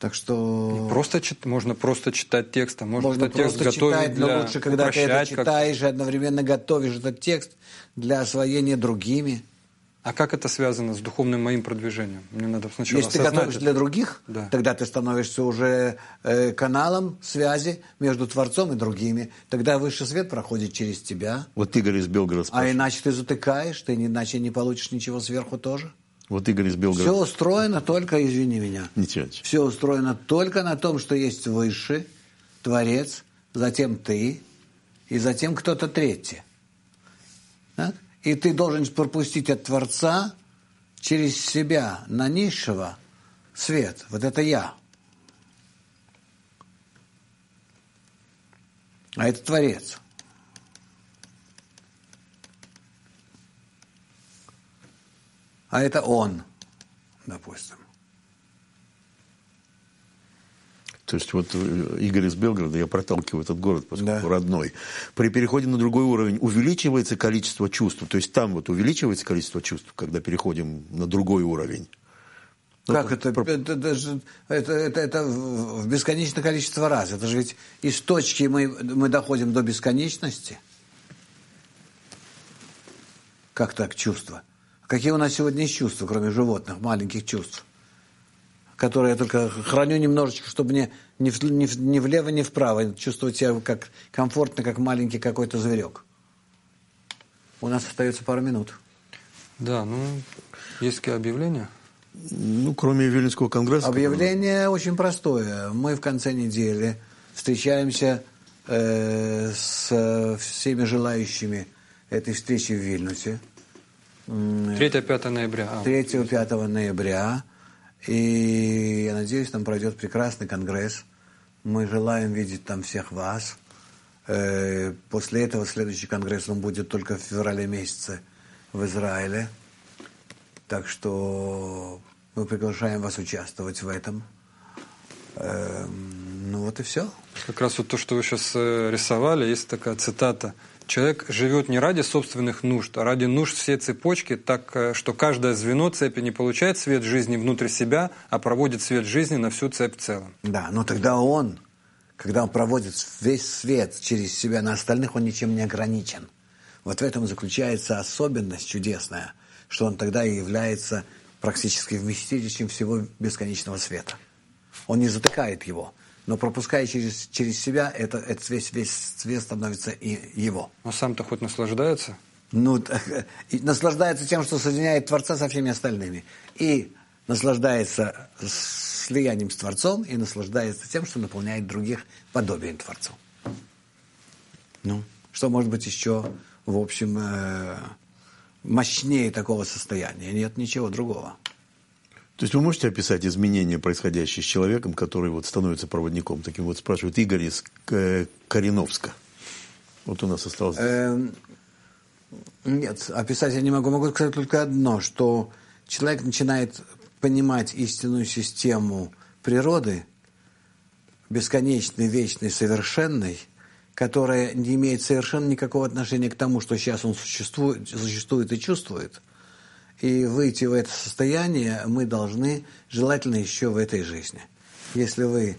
Так что... Можно просто читать текст, а можно Можно этот текст просто готовить читать, для но лучше, когда ты это читаешь и одновременно готовишь этот текст для освоения другими. А как это связано с духовным моим продвижением? Мне надо сначала Если ты готовишь для других, да, тогда ты становишься уже каналом связи между Творцом и другими. Тогда высший свет проходит через тебя. Вот Игорь из Белгорода спрашивает. А иначе ты затыкаешь, ты иначе не получишь ничего сверху тоже. Вот Игорь из Белгорода. Все устроено только, извини меня, Ничего. все устроено только на том, что есть Высший, Творец, затем ты и затем кто-то третий. Так? И ты должен пропустить от Творца через себя на низшего свет. Вот это я. А это Творец. А это он, допустим. То есть вот Игорь из Белгорода, я проталкиваю этот город, поскольку родной. При переходе на другой уровень увеличивается количество чувств? То есть там вот увеличивается количество чувств, когда переходим на другой уровень? Как это? Это в бесконечное количество раз. Это же ведь из точки мы доходим до бесконечности. Как так чувства? Какие у нас сегодня есть чувства, кроме животных, маленьких чувств? Которые я только храню немножечко, чтобы ни влево, ни вправо чувствовать себя как комфортно, как маленький какой-то зверек. У нас остается пару минут. Да, есть какие объявления? Кроме Виленского конгресса. Объявление очень простое. Мы в конце недели встречаемся с всеми желающими этой встречи в Вильнюсе. 3-5 ноября. 3-5 ноября. И я надеюсь, там пройдет прекрасный конгресс. Мы желаем видеть там всех вас. После этого следующий конгресс он будет только в феврале месяце в Израиле. Так что мы приглашаем вас участвовать в этом. Вот и все. Как раз вот то, что вы сейчас рисовали, есть такая цитата. Человек живет не ради собственных нужд, а ради нужд всей цепочки, так что каждое звено цепи не получает свет жизни внутрь себя, а проводит свет жизни на всю цепь в целом. Да, но тогда когда он проводит весь свет через себя на остальных, он ничем не ограничен. Вот в этом заключается особенность чудесная, что он тогда и является практически вместилищем всего бесконечного света. Он не затыкает его. Но пропуская через себя, этот весь свет становится и его. А сам-то хоть наслаждается? Наслаждается тем, что соединяет Творца со всеми остальными. И наслаждается слиянием с Творцом, и наслаждается тем, что наполняет других подобием Творцу. Что может быть еще, в общем, мощнее такого состояния? Нет ничего другого. То есть вы можете описать изменения, происходящие с человеком, который вот становится проводником? Таким вот спрашивает Игорь из Кореновска. Вот у нас осталось... Нет, описать я не могу. Могу сказать только одно, что человек начинает понимать истинную систему природы, бесконечной, вечной, совершенной, которая не имеет совершенно никакого отношения к тому, что сейчас он существует и чувствует. И выйти в это состояние мы должны, желательно еще в этой жизни. Если вы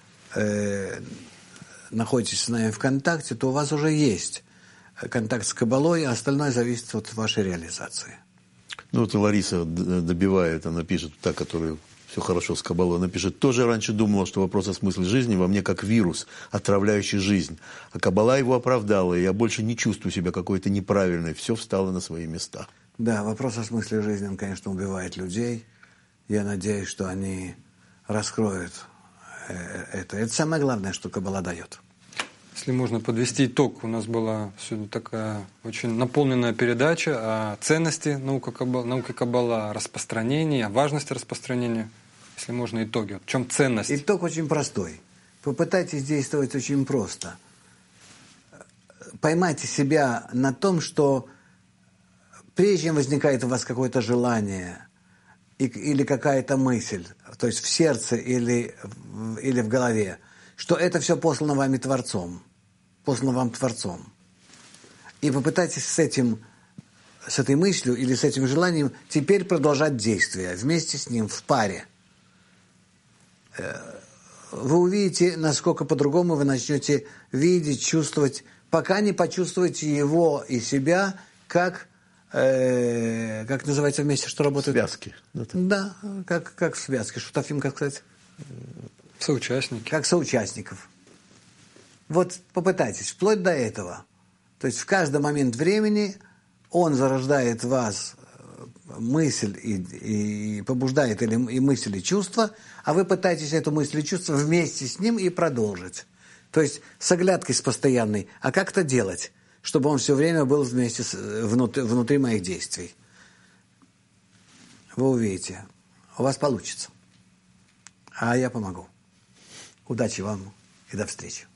находитесь с нами в контакте, то у вас уже есть контакт с Кабалой, а остальное зависит от вашей реализации. Вот и Лариса добивает, она пишет, та, которая все хорошо с Кабалой, она пишет, тоже раньше думала, что вопрос о смысле жизни во мне как вирус, отравляющий жизнь. А Кабала его оправдала, и я больше не чувствую себя какой-то неправильной, все встало на свои места. Да, вопрос о смысле жизни, он, конечно, убивает людей. Я надеюсь, что они раскроют это. Это самое главное, что Кабала дает. Если можно подвести итог, у нас была сегодня такая очень наполненная передача о ценности науки Каббала, о распространении, о важности распространения. Если можно, итоги. В чем ценность? Итог очень простой. Попытайтесь действовать очень просто. Поймайте себя на том, что прежде чем возникает у вас какое-то желание или какая-то мысль, то есть в сердце или в голове, что это все послано вами Творцом, послано вам Творцом. И попытайтесь с этой мыслью или с этим желанием теперь продолжать действие вместе с ним в паре. вы увидите, насколько по-другому вы начнете видеть, чувствовать, пока не почувствуете его и себя, как называется вместе, что работает? Связки. Да, как в связке. Шутафим, как сказать? Соучастники. Как соучастников. Вот попытайтесь, вплоть до этого. То есть в каждый момент времени он зарождает в вас мысль и побуждает и мысль, и чувство, а вы пытаетесь эту мысль и чувство вместе с ним и продолжить. То есть с оглядкой с постоянной. А как это делать, чтобы он все время был вместе внутри моих действий? Вы увидите. У вас получится. А я помогу. Удачи вам и до встречи.